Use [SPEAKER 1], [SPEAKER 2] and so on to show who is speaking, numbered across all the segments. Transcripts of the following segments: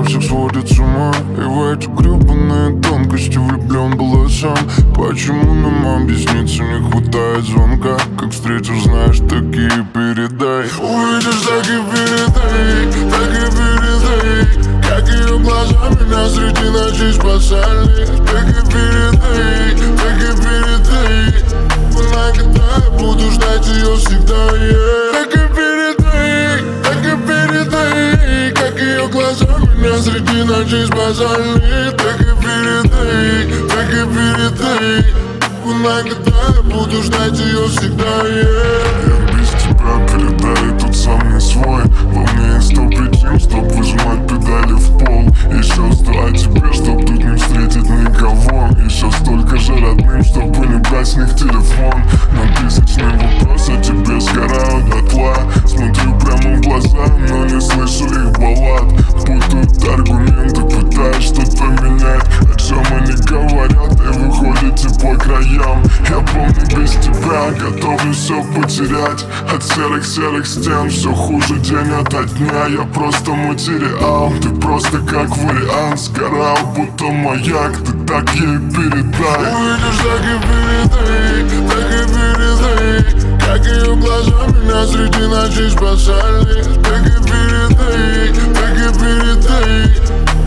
[SPEAKER 1] всех сводит с ума. И в эти гребаные тонкости влюблен была сам. Почему нам объясниться не хватает звонка? Как встретишь, знаешь, так и передай. Увидишь, так и передай, так и передай. Как ее глаза меня среди ночей спасали. Так и передай, так и передай. Когда я буду ждать ее всегда, yeah. Так и передай, так и передай. Как ее глаза меня среди ночей спасали. Так и передай, так и передай. Когда я буду ждать ее всегда, yeah.
[SPEAKER 2] Я без тебя передай, тут сам не свой. Во мне есть 100 причин, чтоб выжимать педали в пол. Еще 100 о тебе, чтоб тут не встретить никого. Еще столько же родным, чтобы не брать с них телефон. На тысячный вопрос о тебе сгораю дотла. Смотрю прямо в глаза, но не слышу их баллад. Путают аргументы, пытаюсь что-то менять. О чем они говорят и выходите по краям. Я помню, без тебя готовлю все потерять. От серых стен все хуже день ото дня. Я просто материал, ты просто как вариант. Сгорал, будто маяк, ты так ей передай.
[SPEAKER 1] Увидишь, так и передай, так и передай. Как ее глаза меня среди ночей спасали. Так и передай, так и передай.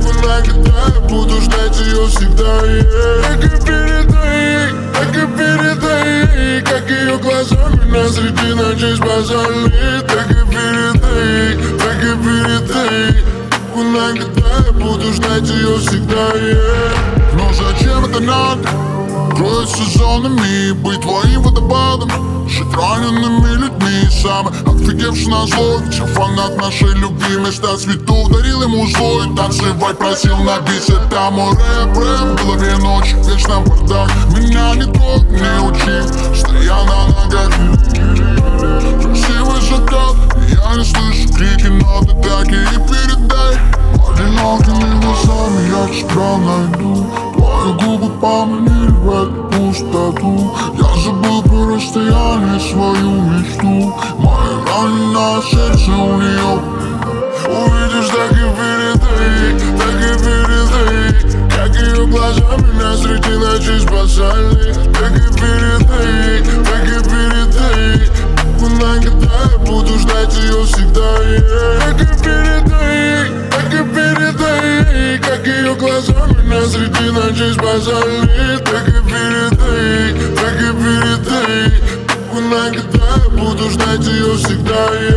[SPEAKER 1] Когда я буду ждать ее всегда, yeah. Так и передай, так и передай. Как ее глаза меня среди ночей спасали. Так и передай, так и передай. Когда я буду ждать ее всегда, yeah.
[SPEAKER 3] Но зачем это надо? Кроить сезонами, быть твоим водопадом, жить ранеными людьми. Самый офигевший на злой, все фанат нашей любви. Места цветов дарил ему злой, танцевать просил на бис. Это мой рэп, в голове ночь, вечно бардак. Меня не трогай, не учи, стоя на ногах. Красивый закат, я не слышу крики, но ты так и передай. Одинокими глазами я тебя найду. Твои губы поманили в эту пустоту. Я забыл про расстояние, свою мечту. Мое раненое сердце у нее.
[SPEAKER 1] Увидишь, так и передай, так и передай. Как ее глаза меня среди ночей спасали. Так и передай, так и передай. Когда я буду ждать ее всегда, yeah. Так и передай, так и передай. Как ее глаза меня среди ночей спасали. Так и передай, так и передай. Когда я буду ждать ее всегда, yeah.